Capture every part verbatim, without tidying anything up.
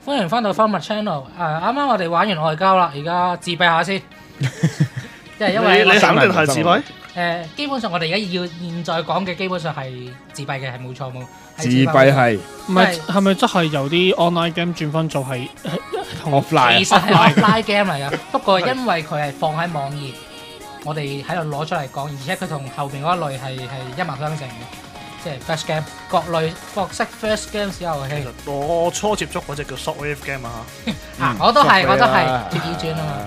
歡迎翻到 Fun Channel。誒，啱啱我哋玩完外交啦，而家自閉下先。即係因為你你肯定係自閉？ 誒，基本上我哋而家要現在講嘅基本上係自閉嘅，係冇錯冇。 自閉係唔係係咪即係由啲 online game 轉翻做係 offline？ 其實係 offline game 嚟㗎，不過因為佢係放喺網頁，我哋喺度攞出嚟講，而且佢同後邊嗰一類係係一脈相承嘅。即係 Flash game，各類各式 Flash game 小遊戲。 我初接觸嗰隻叫 Shockwave game 啊嚇，啊我都係我都係脫衣轉啊嘛。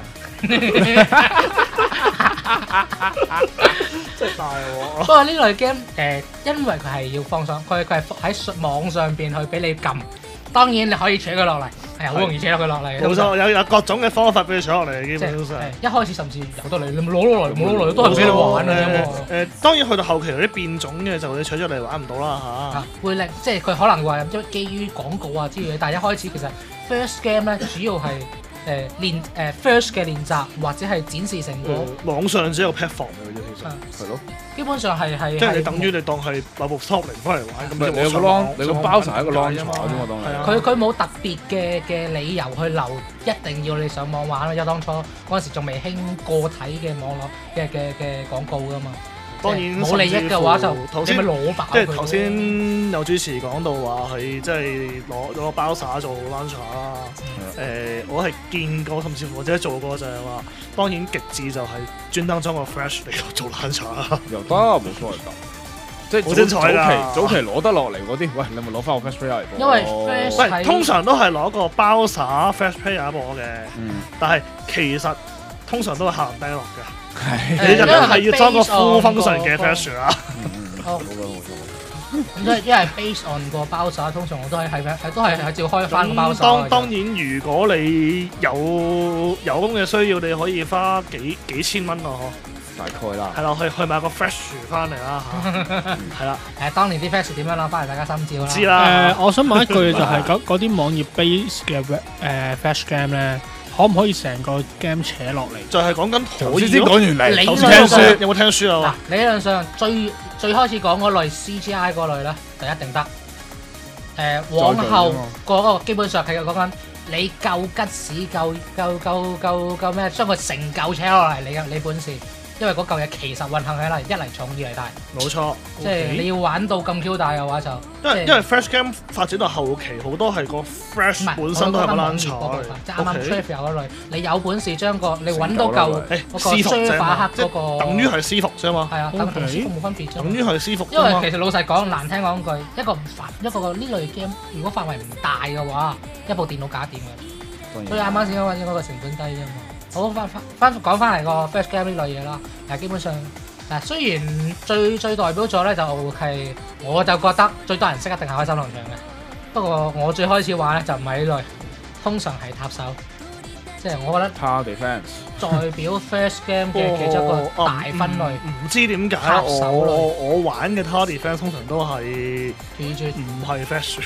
真係大喎！ 不過呢類 game 誒，因為佢係要放上，佢佢係喺網上邊去俾你撳。當然你可以扯佢落嚟，係好容易扯落佢落嚟。 冇錯，有有各種嘅方法俾你扯落嚟，基本上。 一開始甚至有得你，你攞落嚟冇攞落嚟都係俾你玩嘅啫喎。 誒，當然去到後期有啲變種嘅就你扯咗嚟玩唔到啦嚇。 會令即係佢可能話因為基於廣告啊之類嘅，但係一開始其實 first game 咧主要係。誒練誒 first 嘅練習或者係展示成果， 網上只有 platform 嘅啫，其實係咯。 基本上係係即係你等於你當係買部 top 零翻嚟玩咁。 你有個 launch，你個包成係一個 launch 啫嘛，當係。 佢佢冇特別嘅嘅理由去留，一定要你上網玩咯。因為當初嗰陣時仲未興個體嘅網絡嘅嘅嘅廣告噶嘛。 當然冇利益嘅話就你咪攞爆佢。 即係頭先有主持講到話係即係攞攞個包灑做 launcher 啦。誒，我係見過甚至乎或者做過就係話，當然極致就係專登裝個 Flash 嚟做 launcher 啦。 又得冇所謂㗎。即係好精彩㗎！ 早期早期攞得落嚟嗰啲，喂，你咪攞翻個 Flash Player 嚟播。 因為 Flash 喂，通常都係攞個包灑 Flash Player 播嘅，但係其實通常都係下人低落嘅。你就係要裝個 full function 嘅 Flash 啦。 好，冇錯冇錯。因為因為 base on 個包灑，通常我都係係係都係係照開翻個包灑。 當當然，如果你有有咁嘅需要，你可以花幾幾千蚊咯， 大概啦。 係啦，去去買個 Flash 翻嚟啦嚇。係啦。 誒，當年啲 Flash 點樣攞翻嚟，大家心照啦。 知啦。 誒，我想問一句就係嗰嗰啲網頁 base 嘅誒 Flash game 咧。可唔可以成個 game 扯落嚟？ 就係講緊可以。 先講完嚟， 理論上有冇聽書啊？ 嗱，理論上最最開始講嗰類 C G I 嗰類咧，就一定得。誒，往後個個基本上係講緊你夠吉屎，夠夠夠夠夠咩？將佢成嚿扯落嚟，你嘅你本事。因為嗰嚿嘢其實運行起嚟一嚟重二嚟大， 冇錯。 即係你要玩到咁 Q 大嘅話就， 因為因為 Flash game 發展到後期好多係個 Flash 本身都係個 launcher， 即係啱啱 Trivia 嗰類，你有本事將個你揾到嚿嗰個 server 嗰個， 等於係私服啫嘛。 係啊，等同私服冇分別啫。 等於係私服。 因為其實老實講，難聽講句，一個唔範一個呢類 game，如果範圍唔大嘅話，一部電腦搞掂嘅。所以啱啱先講應該個成本低啫嘛。好翻翻翻講翻嚟個 Flash game 呢類嘢啦，誒基本上嗱雖然最最代表咗咧就係我就覺得最多人識一定係開心農場嘅，不過我最開始玩咧就唔係呢類，通常係塔手，即係我覺得 Tower Defense 代表 Flash game 嘅其中一個大分類。 唔知點解我我我玩嘅 Tower Defense 通常都係唔係 Flash。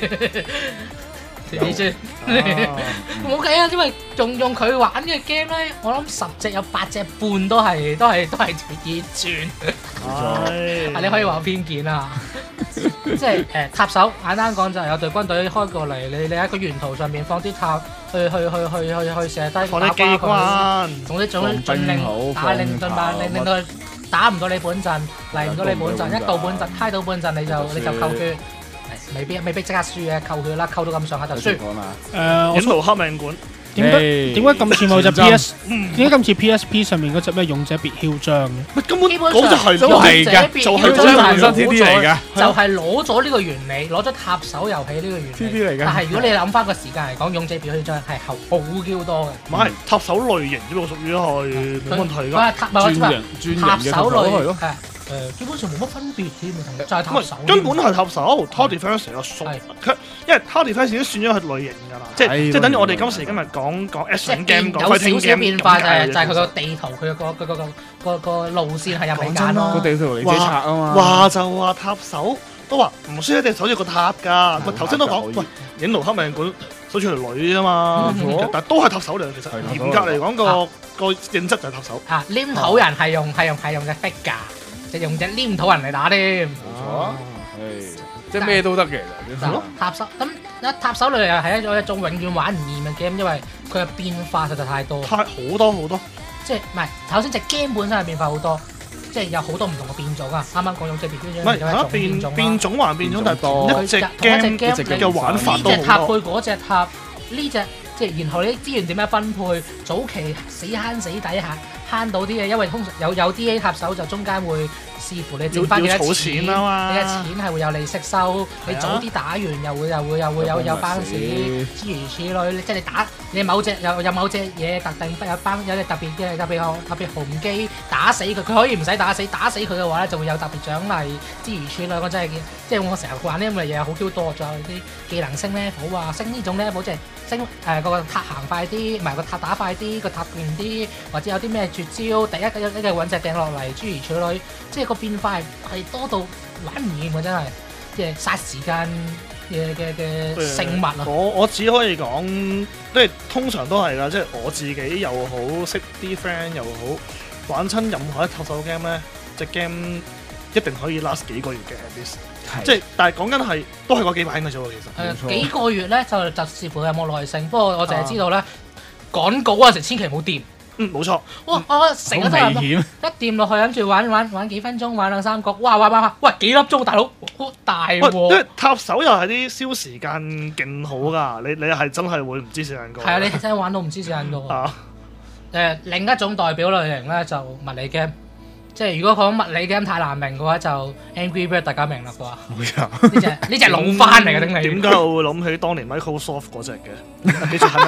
你知冇計啊，因為用用佢玩嘅 game 咧，我諗十隻有八隻半都係都係都係條熱轉。係，你可以話偏見啊。即係誒塔手，簡單講就係有隊軍隊開過嚟，你你喺個沿途上面放啲塔，去去去去去去射低， 放啲機關， 總之總之盡令打令盡辦令令到佢打唔到你本陣，嚟唔到你本陣，一到本陣，揩到本陣你就你就扣血。未必未必即刻輸嘅，扣血啦，扣到咁上下就輸。 誒， 影圖黑命館點解點解咁似某隻 P S？點解咁似 P S P 上面嗰隻咩勇者別囂張？ 根本嗰就係都係嘅，就係真係真 T D 嚟嘅， 就係攞咗呢個原理，攞咗塔手遊戲呢個原理。 T D 嚟嘅。 但係如果你諗翻個時間嚟講，勇者別囂張係後好 Q 多嘅。 唔係塔手類型只不過屬於係冇問題㗎。 佢係塔轉型轉型嘅塔手類咯。誒基本上冇乜分別添，就係塔手。 根本係塔手 ，Tower Defense 成個屬佢，因為 Tower Defense 已經算咗係類型㗎啦，即係即係等於我哋今時今日講講 action game 講 fighting game 有少少變化就係就係佢個地圖，佢個佢個個個個路線係入嚟揀咯。 個地圖你自己拆啊嘛。 話就話塔手都話唔需要一定守住個塔㗎。喂頭先都講，喂影爐黑命館守住條女啫嘛，但係都係塔手嚟，其實嚴格嚟講個個性質就係塔手。 啊，黏土人係用係用係用隻 figure。就用隻黏土人嚟打添， 冇錯，係即係咩都得嘅，其實。 塔手咁一塔手類又係一種一種永遠玩唔厭嘅 game，因為佢嘅變化實在太多。 太好多好多， 即係唔係？首先隻 game 本身係變化好多，即係有好多唔同嘅變種啊！啱啱講咗隻變唔係嚇變變種還變種，但係一隻 game 嘅玩法都呢隻塔配好多。 嗰隻塔，呢隻即係然後你啲資源點樣分配？早期死慳死抵下慳到啲嘢，因為通常有有 D A 塔手就中間會視乎你賺翻幾多錢啊嘛， 你嘅錢係會有利息收，你早啲打完又會又會又會有有班士，諸如此類。即係你打你某隻有有某隻嘢特定有班有隻特別嘅特別特別紅機打死佢，佢可以唔使打死，打死佢嘅話咧就會有特別獎勵，諸如此類。我真係即係我成日玩呢咁嘅嘢好 Q 多，仲有啲技能升 level 啊，升呢種 level 即係升誒個塔行快啲，唔係個塔打快啲，個塔勁啲，或者有啲咩絕招，第一一一揾隻掟落嚟，諸如此類，即係個變化係多到玩唔厭喎，真係，即係嘥時間嘅嘅嘅聖物啊！ 我我只可以講，即係通常都係㗎，即係我自己又好，識啲 friend 又好，玩親任何一套手 game 咧，隻 game 一定可以 last 幾個月嘅 at least。即係，但係講緊係都係嗰幾版嘅啫喎，其實。 誒幾個月咧就就視乎有冇耐性，不過我淨係知道咧趕稿嗰陣時千祈唔好掂。 嗯，冇錯。 哇！我成日都係險， 一掂落去，諗住玩玩玩幾分鐘，玩兩三個，哇哇哇！喂幾粒鐘，大佬好大喎！ 因為塔手又係啲燒時間勁好㗎，你你係真係會唔知時間過。 係啊，你真係玩到唔知時間過。 啊。 誒另一種代表類型咧就物理 game。即係如果講物理 game 太難明嘅話，就 Angry Bird 大家明啦啩？ 冇錯， 呢隻呢隻老番嚟嘅，頂你！ 點解我會諗起當年 Microsoft 嗰隻嘅？記住係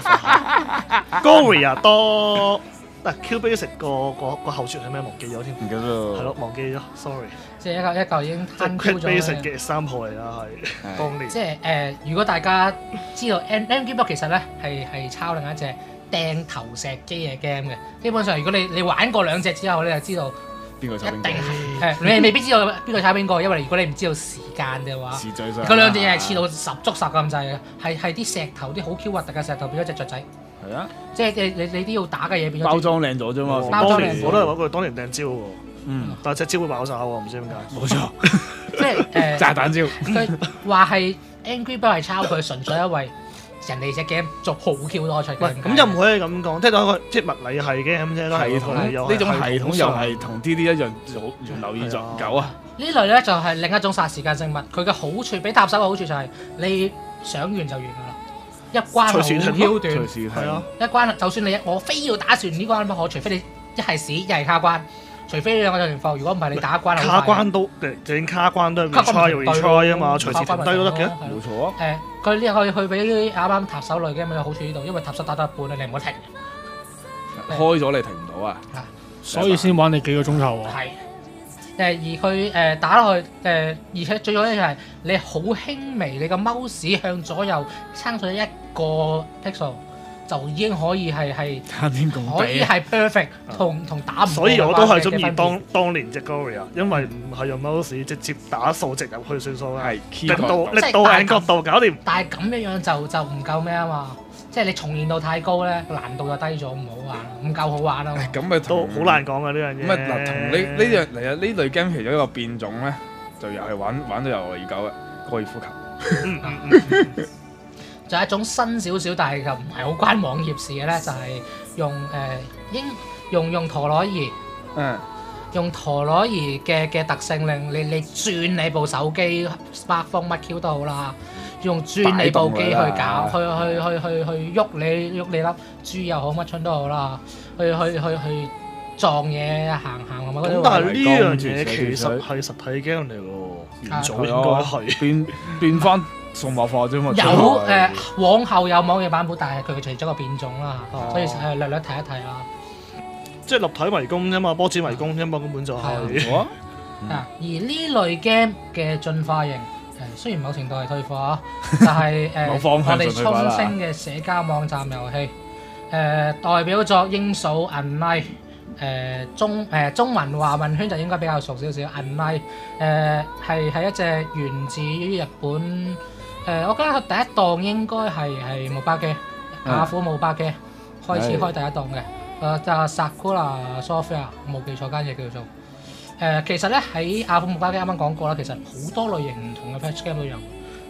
Microsoft。Gloria 多，嗱 Q Basic 個個個後傳係咩？忘記咗添。 唔記得係咯，忘記咗，sorry。 即係一嚿一嚿已經攤 Q 咗。 Basic 嘅三號嚟啦，係當年。 即係誒，如果大家知道 Angry Bird 其實咧係係抄另一隻掟投石機嘅 game 嘅，基本上如果你你玩過兩隻之後，你就知道邊個抄邊個。 一定係誒，你未必知道邊個抄邊個，因為如果你唔知道時間嘅話， 時序上嗰兩隻嘢係似到十足十咁滯嘅，係係啲石頭啲好 Q 核突嘅石頭變咗隻雀仔。 係啊， 即係你你你都要打嘅嘢變咗。 包裝靚咗啫嘛。 當年我都係話佢當年掟招喎， 嗯， 但係隻招會爆炸喎，唔知點解。 冇錯， 即係誒炸彈招。 佢話係 Angry Bird 係抄佢，純粹因為人哋隻 game 做好 Q 多出嘅。 咁又唔可以咁講，即係當即係物理係嘅咁啫，都係系統呢種系統又係同 D D 一樣好源流已久啊！ 呢類咧就係另一種殺時間生物，佢嘅好處比塔手嘅好處就係你上完就完㗎啦，一關好 Q 短， 係啊， 一關就算你我非要打算呢關不可，除非你一係死一係卡關，除非呢兩個有情況，如果唔係你打關卡關都正卡關都 retry 又 retry 啊嘛，隨時停低都得嘅， 冇錯啊！ 誒，佢呢可以去俾啱啱塔手類嘅咪有好處呢度，因為塔手打到一半你唔好停。 開咗你停唔到啊！ 所以先玩你幾個鐘頭喎。 係。誒而佢誒打落去誒，而且最重要咧就係你好輕微，你個 mouse 向左右撐上一個 pixel 就已經可以係係可以係 perfect 同同打唔。 所以我都係中意當當年隻 Gloria，因為唔係用 mouse 直接打數值入去算數啦， 係力度力度眼角度搞掂。 但係咁樣樣就就唔夠咩啊嘛，即係你重現度太高咧，難度就低咗，唔好玩，唔夠好玩啊嘛。 咁咪都好難講嘅呢樣嘢。 咁啊嗱，同呢呢樣嚟啊呢類 game 其中一個變種咧，就又係玩玩到又嚟久嘅高爾夫球。 就係一種新少少，但係就唔係好關網頁事嘅咧，就係、是、用誒英、呃、用用陀螺儀， 嗯， 用陀螺儀嘅嘅特性令你你轉你部手機 smartphone 乜 Q 都好啦，用轉你部機去搞，去去去去去喐你喐你粒珠又好乜春都好啦，去去去去撞嘢行行咁。 咁但係呢樣嘢其實係實體 game 嚟喎，元祖應該係變變翻。數碼化啫嘛， 有誒、呃、往後有網頁版本，但係佢除咗個變種啦， 哦、 所以誒略略睇一睇啦。 即係立體迷宮啫嘛，波子迷宮啫嘛，根本就係、是。啊、 嗯，而呢類 game 嘅進化型誒，雖然某程度係退化，但係誒、呃、我哋衝星嘅社交網站遊戲誒、呃，代表作應數 Unlight 誒中誒、呃、中文華文圈就應該比較熟少少 Unlight 誒係係一隻源自於日本。誒、呃，我覺得佢第一檔應該係係姆巴機，雅虎姆巴機開始開第一檔嘅，誒、呃、就 Sakura Software，冇記錯間嘢叫做。誒、呃，其實咧喺雅虎姆巴機啱啱講過啦，其實好多類型唔同嘅 patch game 都有，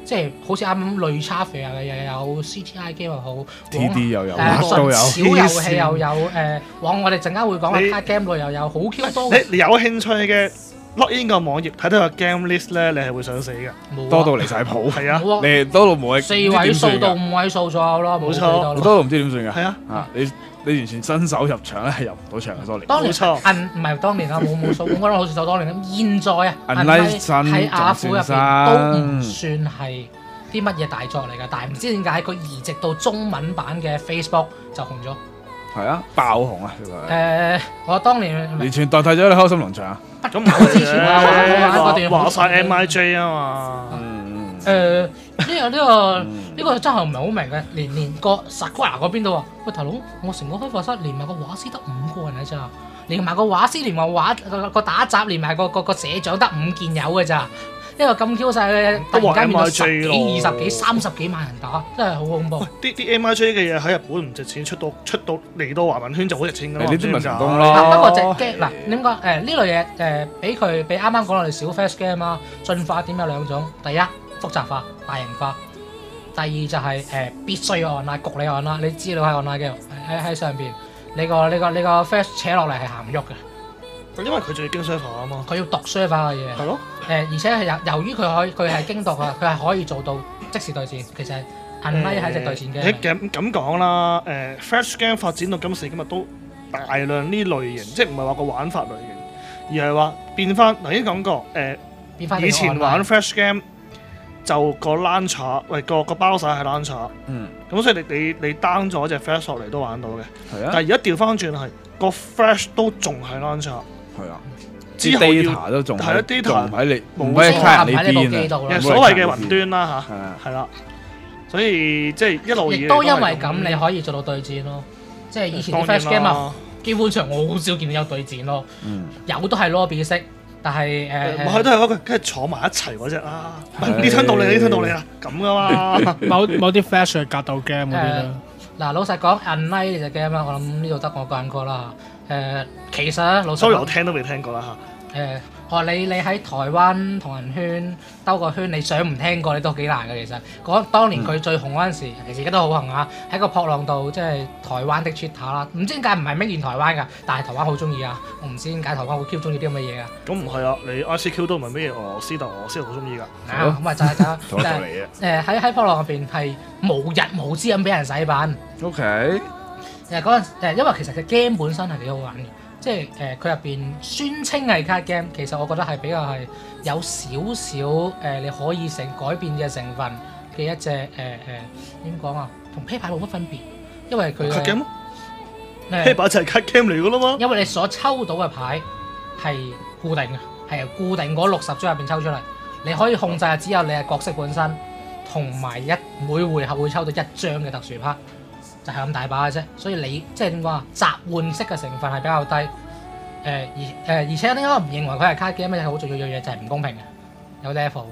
即係好似啱啱類差肥啊，又有 C T I game 又好 ，T D 又有， 誒都有， 小遊戲又有誒，往我哋陣間會講嘅 card game 類又有，好 Q 多。 你你有興趣嘅 login 個網頁睇到個 game list 咧，你係會想死嘅， 多到離晒譜。 係啊， 你多到冇四位數到五位數左右咯， 冇錯， 多到唔知點算㗎。 係啊， 啊你。你完全新手入場咧係入唔到場嘅，sorry。 當年冇錯， 銀唔係當年啊，冇冇數，我覺得好似就當年咁。現在啊，銀喺喺亞虎入邊都唔算係啲乜嘢大作嚟㗎，但係唔知點解佢移植到中文版嘅 Facebook 就紅咗。 係啊，爆紅啊！ 誒，我當年完全代替咗你開心農場。 咁唔係之前我玩嗰段話晒 M I J 啊嘛。 嗯誒呢個呢個呢個真係唔係好明嘅，連連個 Sakura 嗰邊都話：喂，大佬，我成個開發室連埋個畫師得五個人㗎咋，連埋個畫師連埋畫個個打雜連埋個個個社長得五件友㗎咋，一個咁 Q 細嘅突然間變到十幾、二十幾、三十幾萬人打，真係好恐怖。 啲啲 M I J 嘅嘢喺日本唔值錢，出到出到嚟到華文圈就好值錢㗎嘛。 呢啲咪成功咯。 不過隻 game 嗱點講誒呢類嘢誒，俾佢俾啱啱講我哋小 fast game 啦，進化點有兩種，第一複雜化、大型化。第二就係、是、誒、呃、必須要 online 焗你 online，你知道喺 online 嘅喺喺上邊，你個你個你個 first 扯落嚟係行唔喐嘅， 因為佢仲要經 server 啊嘛， 佢要讀 server 嘅嘢。 係咯。 誒、呃、而且係由由於佢可以佢係經讀啊，佢係可以做到即時對戰，其實 online 係隻對戰嘅。 咁咁講啦，誒 Flash game 發展到今時今日都大量呢類型，即係唔係話個玩法類型，而係話變翻頭先講過誒，呃、 變翻以前玩 Flash game。就個 launcher，喂個個包晒係 launcher，嗯，咁所以你你你 down 咗隻 flash 落嚟都玩到嘅，係啊。但係而家調翻轉係個 flash 都仲係 launcher，係啊，之後 data 都仲係啦 data 唔喺你冇喺卡喺你邊啊， 所謂嘅雲端啦嚇，係啦，所以即係一路亦都因為咁你可以做到對戰咯，即係以前啲 flash game 啊，基本上我好少見到有對戰咯，有都係 lobby 式。但係誒， 佢都係嗰個，跟住坐埋一齊嗰隻啦。呢槍到你，呢槍到你啦，咁噶嘛。 某某啲 flash 格鬥 game 嗰啲啦。 嗱，老實講 ，Unlight 呢隻 game 啦，我諗呢度得我個人過啦嚇。誒，其實咧，老實講 ，sorry，我聽都未聽過啦嚇。 誒，我話你你喺台灣同人圈兜個圈，你想唔聽過你都幾難嘅其實。講當年佢最紅嗰陣時，其實而家都好紅啊。喺個撲浪度，即係台灣的 Twitter 啦。唔知點解唔係 make in 台灣㗎，但係台灣好中意啊。我唔知點解台灣好 Q 中意啲咁嘅嘢啊。 咁唔係啊，你 I C Q 都唔係咩俄羅斯，但俄羅斯好中意㗎。 啊，咁咪就係就係誒喺喺撲浪入邊係無日無之咁俾人洗版。 OK。 誒嗰陣誒，因為其實隻 game 本身係幾好玩嘅。即係誒，佢入邊宣稱係 card game，其實我覺得係比較係有少少誒，你可以成改變嘅成分嘅一隻誒誒點講啊，同啤牌冇乜分別，因為佢 card game 啤牌就係 card game 嚟㗎啦嘛。 因為你所抽到嘅牌係固定嘅，係由固定嗰六十張入邊抽出嚟，你可以控制係只有你嘅角色本身，同埋一每回合會抽到一張嘅特殊牌。就係咁大把嘅啫，所以你即係點講啊？雜換式嘅成分係比較低，誒、呃、而誒、呃、而且點解我唔認為佢係 card game 咧？好重要嘅嘢就係唔公平嘅，有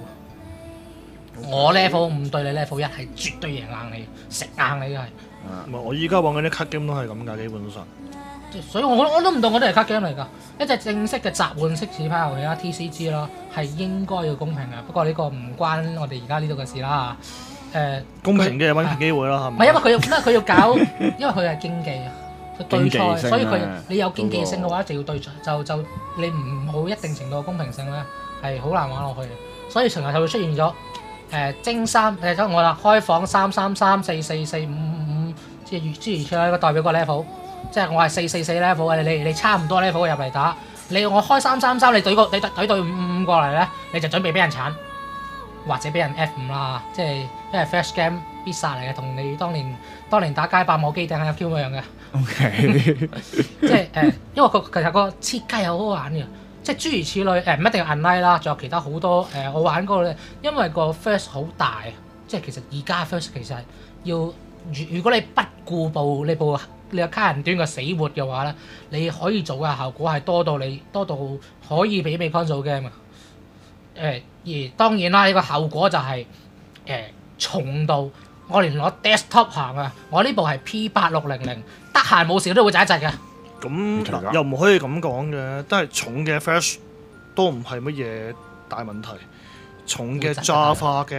level。Okay. 我 level 五對你 level 一係絕對贏硬你，食硬你嘅係。 唔係、啊，我依家玩緊啲 card game 都係咁㗎，基本上。 所以我我都唔當我哋係 card game 嚟㗎，一隻正式嘅雜換式紙牌遊戲啦 ，T C G 啦，係應該要公平嘅。不過呢個唔關我哋而家呢度嘅事啦。誒、呃、 公平嘅揾機會啦，係咪？ 唔係因為佢要，因為佢要搞，因為佢係競技啊，佢對賽，所以佢你有競技性嘅話，就要對賽，就就你唔好一定程度嘅公平性咧，係好難玩落去嘅。所以成日就會出現咗誒、呃、精三誒咁我啦，開房三三三四四四五五五，即係諸如此類個代表個 level，即係我係四四四 level 嘅，你你差唔多 level 入嚟打，你我開三三三，你對個你對對五五過嚟咧，你就準備俾人鏟。或者俾人 F 五啦，即係因為 Flash game 必殺嚟嘅，同你當年當年打街霸冇機頂係有 Q 一樣嘅。OK， 即係誒、呃，因為佢其實個設計係好好玩嘅，即係諸如此類誒，唔、呃、一定係 Unlight 啦，仲有其他好多誒、呃，我玩過咧，因為個 Flash 好大，即係其實而家 Flash 其實要如如果你不顧部你部你個卡人端嘅死活嘅話咧，你可以做嘅效果係多到你多到可以媲美 console game 啊！誒、呃、而當然啦，呢、這個後果就係、是、誒、呃、重到我連攞 desktop 行啊！我呢部係 P 八六零零，得閒冇事都會窒一窒嘅。 咁又唔可以咁講嘅，都係重嘅 Flash 都唔係乜嘢大問題。重嘅 Java game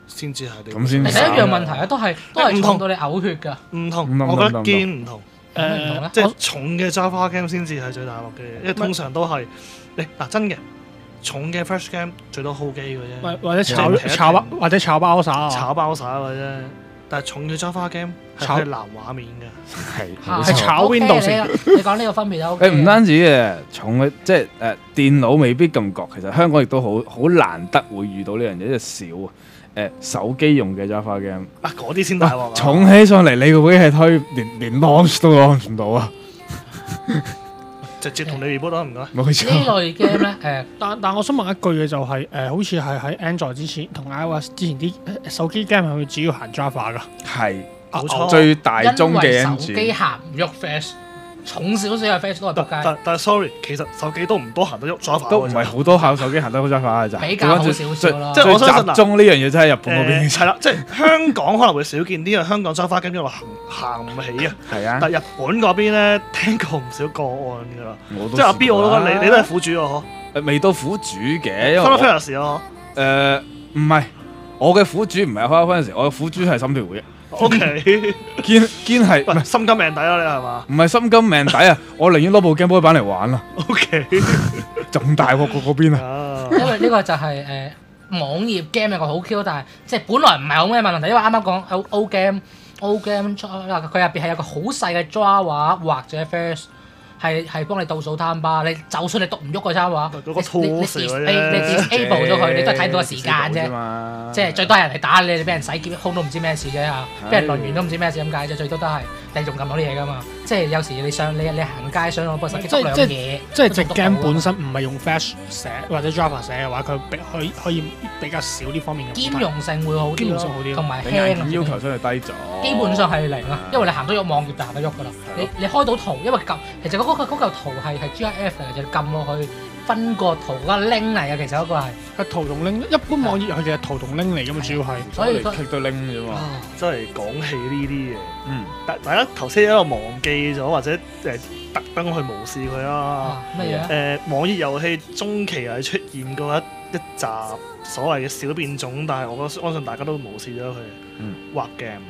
先至係你。 咁先其實一樣問題啊，都係都係重到你嘔血㗎。 唔同，我覺得堅唔同。 誒， 即係重嘅 Java game 先至係最大鑊嘅，因為通常都係你嗱真嘅重嘅 Flash game 最多 hold 機嘅啫， 或者炒炒包或者炒包灑炒包灑嘅啫。但係重嘅 Java game 係可以藍畫面嘅， 係係炒 Windows。 你講呢個分別就 OK。 誒唔單止嘅，重嘅即係誒電腦未必咁覺，其實香港亦都好好難得會遇到呢樣嘢，即係少啊。誒手機用嘅 Java game 啊嗰啲先大鑊， 重起上嚟你個機係推連連 launch 都 launch 唔到啊！ 直接同你 reboot 啦，唔該。 冇錯。呢類 game 咧誒， 但但我想問一句嘅就係、是、誒、呃，好似係喺 Android 之前同 iOS 之前啲手機 game 係咪主要行 Java 㗎？ 係冇錯， 最大宗嘅 engine。 因為手機行唔喐 Flash。重少少嘅 Flash 都係仆街， 但但係 sorry，其實手機都唔多行得喐 Java， 都唔係好多考手機行得好 Java 嘅咋， 比較好少少咯。 即係我相信集中呢樣嘢真係日本嗰邊。 係啦，即係香港可能會少見啲，因為香港 Java game 因為行行唔起啊。 係啊。 但係日本嗰邊咧聽過唔少個案㗎啦。 即係阿 B，我都覺得你你都係苦主啊， 嗬。未到苦主嘅，因為 Final Fantasy 啊， 誒唔係，我嘅苦主唔係 Final Fantasy，我嘅苦主係心跳回憶。 O K， 堅堅係唔係心甘命抵啦，你係嘛？ 唔係心甘命抵啊！我寧願攞部 Game Boy 版嚟玩啦。 O K， 仲大鑊過嗰邊啊！ 因為呢個就係誒網頁 game 有個好 Q，但係即係本來唔係好咩問題，因為啱啱講 O O game O game 佢入邊係有個好細嘅 Java 或者 Flash。係係幫你倒數攤吧，你就算你讀唔喐個餐話，你你 disable 你 disable 咗佢，你都係睇到個時間啫。即係最多人嚟打你，你俾人洗劫空都唔知咩事啫嚇，俾人輪完都唔知咩事咁解啫。最多都係你仲撳到啲嘢噶嘛。即係有時你上你你行街上攞部手機篤兩嘢， 即係隻 game 本身唔係用 Flash 寫或者 Java 寫嘅話，佢可以可以比較少呢方面嘅兼容性會好啲咯，同埋輕要求相對低咗。 基本上係零啊，因為你行到喐網頁就行得喐噶啦。你你開到圖，因為撳其實嗰個嗰嚿圖係係 G I F 嚟嘅，就撳落去分個圖嗰個 link 嚟嘅，其實嗰個係係圖同 link，一般網頁佢哋係圖同 link 嚟㗎嘛，主要係。 所以 click 到 link 啫嘛。 真係講起呢啲嘢， 嗯， 大大家頭先喺度忘記咗或者誒特登去無視佢啦。 咩嘢？ 誒網頁遊戲中期係出現過一一集所謂嘅小變種，但係我相信大家都無視咗佢。 嗯 ，WAP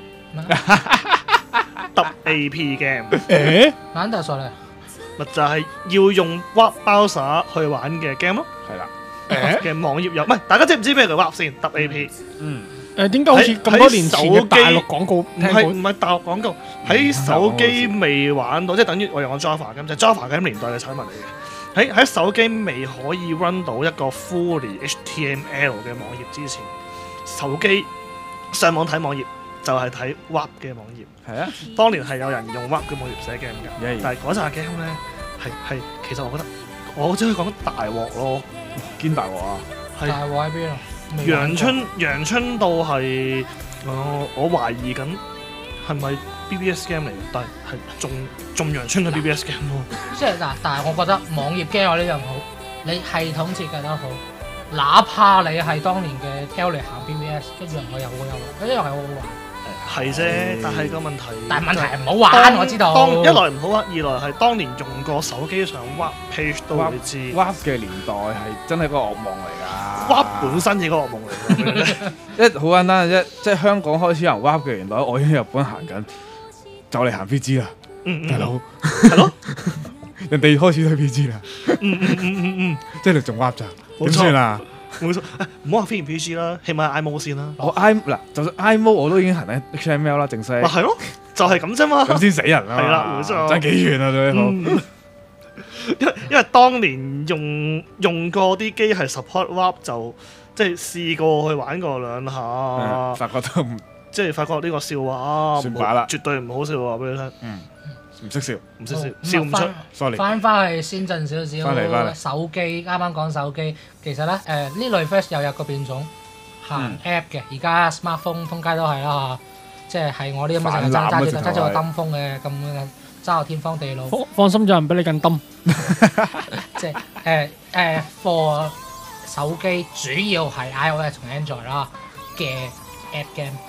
game。W A P game， 誒， 難得上嚟， 咪就係要用 WAP browser去玩嘅 game 咯。 係啦， 誒嘅網頁遊，唔係大家知唔知咩叫 WAP 先 ？W A P， 嗯， 誒點解好似咁多年前嘅大陸廣告唔係唔係大陸廣告，喺手機未玩到，即係等於我用講 Java 咁，就係 Java 嘅年代嘅產物嚟嘅。喺喺手機未可以 run 到一個 fully H T M L 嘅網頁之前，手機上網睇網頁。就係睇 WAP 嘅網頁， 係啊， 當年係有人用 WAP 嘅網頁寫 game 嘅， yeah. 但係嗰扎 game 咧係係其實我覺得我只可以講大鑊咯， 堅大鑊啊！ 大鑊喺邊啊？ 陽春陽春到係我我懷疑緊係咪 B B S game 嚟嘅，但係係仲仲陽春嘅 B B S game 咯。 即係嗱，但係我覺得網頁 game 我呢樣好，你系統設計得好。哪怕你係當年嘅 Tel 嚟行 B B S， 一樣我又好有，一樣係好好玩。 係啫，但係個問題， 但係問題係唔好玩，我知道。 當一來唔好玩，二來係當年用過手機上 WAP page 都會知。 WAP 嘅年代係真係個噩夢嚟㗎。 WAP 本身已經個噩夢嚟㗎。 一好簡單嘅啫，即係香港開始行 WAP 嘅年代，我已經喺日本行緊，就嚟行 P G 啦，大佬。 係咯， 人哋開始推 P G 啦。 嗯嗯嗯嗯嗯， 即係你仲 WAP 咋？點算啊？ 冇錯，唔好話飛完 P G 啦，起碼 I M O 先啦。 我 I 嗱，就算 I M O 我都已經行緊 H T M L 啦，正式。 咪係咯，就係咁啫嘛。 咁先死人啦。 係啦，冇錯。 爭幾遠啊？對呢因為因為當年用用過啲機係 support WAP 就即係試過去玩過兩下， 發覺都唔即係發覺呢個笑話算罷啦， 絕對唔好笑話俾你聽。 嗯。唔識笑， 唔識笑，笑唔出。sorry。 翻翻去先進少少， 翻嚟翻嚟。 手機啱啱講手機，其實咧誒呢類 Flash 又有個變種行 app 嘅，而家 smartphone 通街都係啦嚇，即係係我呢咁嘅成日揸揸住揸住個燈風嘅咁嘅揸到天荒地老。 放放心，有人俾你更燈。 即係誒誒 for 手機主要係 iOS 同 Android 啦嘅 app game。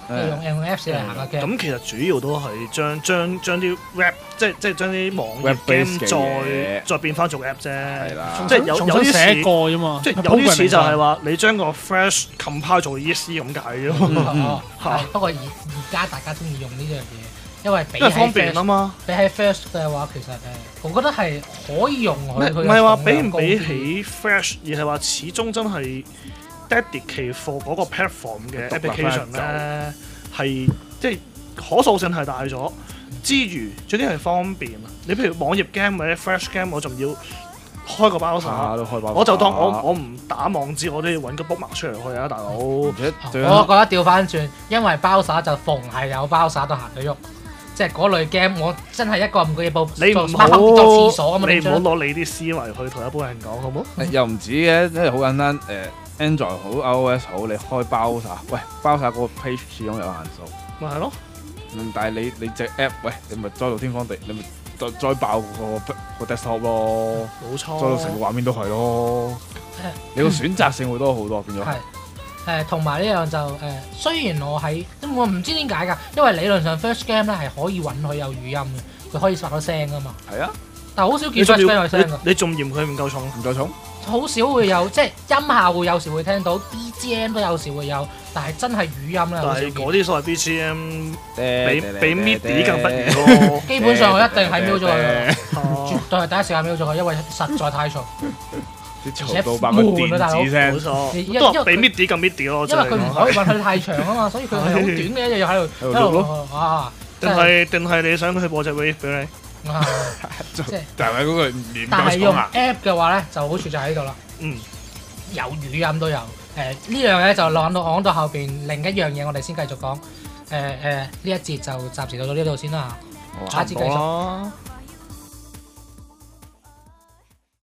用用 Apps 嚟行嘅 game。 咁其實主要都係將將將啲 web 即係即係將啲網頁 game 再再變翻做 app 啫。 係啦， 即係有有啲寫過啫嘛。 即係有啲似就係話你將個 Flash compile 做 E S C 咁解啫。 哦，係。不過而而家大家中意用呢樣嘢。因為比起方便啊嘛， 比起 Flash 嘅話，其實誒，我覺得係可以用佢。 唔係話比唔比起 Flash，而係話始終真係 dedicate for 嗰個 platform 嘅 application 咧，係即係可塑性係大咗，之餘最緊係方便啊！你譬如網頁 game 或者 Flash game， 我仲要開個包耍，我就當我我唔打網址，我都要揾個 bookmark 出嚟去啊，大佬。我覺得調翻轉，因為包耍就逢係有包耍都行得喐。即係嗰類 game，我真係一個唔嘅嘢報， 你唔好做廁所咁嘛， 你唔好攞你啲思維去同一般人講，好唔好？ 又唔止嘅，因為好簡單。誒 ，Android 好 iOS 好，你開包耍，喂，包耍嗰個 page 始終有限數。 咪係咯。 但係你你隻 app，喂，你咪再到天荒地，你咪再再爆個個 desktop 咯。 冇錯。 再到成個畫面都係咯。你個選擇性會多好多，變咗。 係。誒同埋呢樣就誒、呃，雖然我喺，我唔知點解㗎，因為理論上 First Game 咧係可以允許有語音嘅，佢可以發到聲㗎嘛。 係啊， 但係好少見 First Game 有聲㗎。 你仲嫌佢唔夠重？ 唔夠重？ 好少會有，即係音效會有時會聽到 B G M 都有時會有，但係真係語音咧。但係嗰啲所謂 B G M 比比 MIDI 更不如咯。 基本上我一定係瞄咗佢，絕對係第一時間瞄咗佢，因為實在太嘈。 嘈到爆個電子聲， 冇錯，都比 MIDI 咁 MIDI 咯。 因為佢唔可以允許太長啊嘛，所以佢係好短嘅一日又喺度喺度啊。 定係定係你想佢播隻 wave 俾你？ 啊，即係但係嗰個但係用 app 嘅話咧，就好處就喺度啦。 嗯， 有語音都有。誒呢樣嘢就講到講到後邊另一樣嘢，我哋先繼續講。誒誒呢一節就暫時到到呢度先啦。下一節繼續。